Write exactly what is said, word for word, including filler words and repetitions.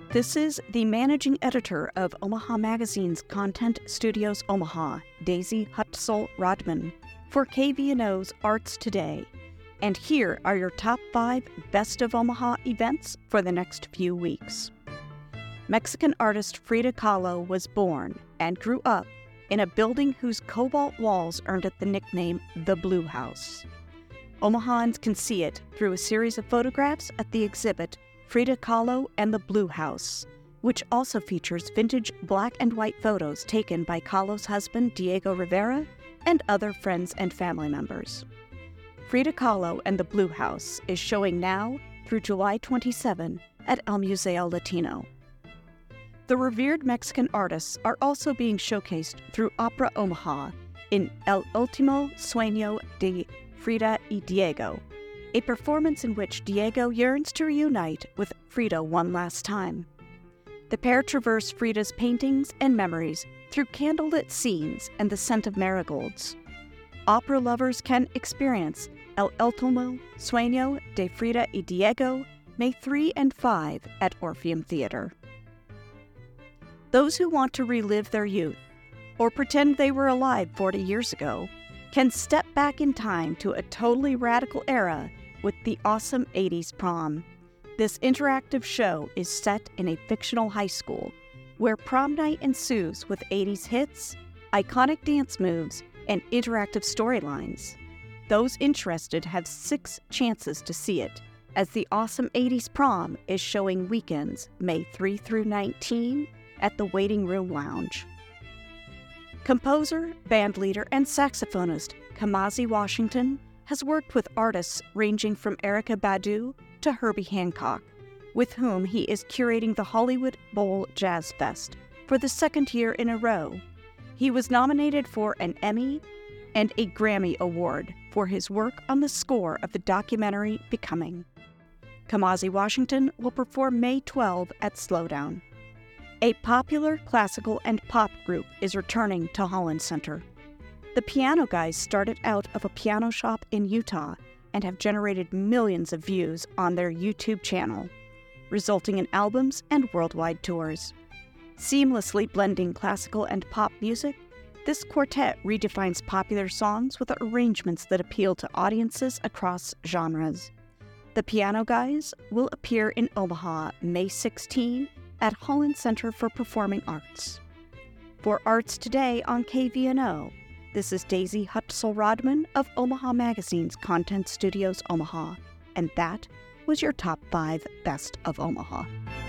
This is the managing editor of Omaha Magazine's Content Studios Omaha, Daisy Hutzel-Rodman, for K V N O's Arts Today. And here are your top five Best of Omaha events for the next few weeks. Mexican artist Frida Kahlo was born and grew up in a building whose cobalt walls earned it the nickname the Blue House. Omahans can see it through a series of photographs at the exhibit Frida Kahlo and the Blue House, which also features vintage black and white photos taken by Kahlo's husband Diego Rivera and other friends and family members. Frida Kahlo and the Blue House is showing now through July twenty-seventh at El Museo Latino. The revered Mexican artists are also being showcased through Opera Omaha in El Último Sueño de Frida y Diego, a performance in which Diego yearns to reunite with Frida one last time. The pair traverse Frida's paintings and memories through candlelit scenes and the scent of marigolds. Opera lovers can experience El Último Sueño de Frida y Diego May third and fifth at Orpheum Theater. Those who want to relive their youth, or pretend they were alive forty years ago, can step back in time to a totally radical era with the awesome eighties Prom. This interactive show is set in a fictional high school, where prom night ensues with eighties hits, iconic dance moves, and interactive storylines. Those interested have six chances to see it, as the awesome eighties Prom is showing weekends May third through nineteenth at the Waiting Room Lounge. Composer, bandleader, and saxophonist Kamasi Washington has worked with artists ranging from Erykah Badu to Herbie Hancock, with whom he is curating the Hollywood Bowl Jazz Fest for the second year in a row. He was nominated for an Emmy and a Grammy Award for his work on the score of the documentary Becoming. Kamasi Washington will perform May twelfth at Slowdown. A popular classical and pop group is returning to Holland Center. The Piano Guys started out of a piano shop in Utah and have generated millions of views on their YouTube channel, resulting in albums and worldwide tours. Seamlessly blending classical and pop music, this quartet redefines popular songs with arrangements that appeal to audiences across genres. The Piano Guys will appear in Omaha May sixteenth at Holland Center for Performing Arts. For Arts Today on K V N O, this is Daisy Hutzel-Rodman of Omaha Magazine's Content Studios Omaha, and that was your top five Best of Omaha.